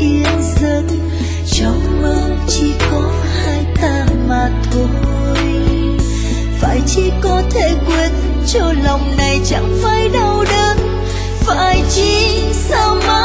yên giấc, trong mơ chỉ có hai ta mà thôi. Phải chỉ có thể quên cho lòng này chẳng phải đau đớn, phải chỉ sao mãi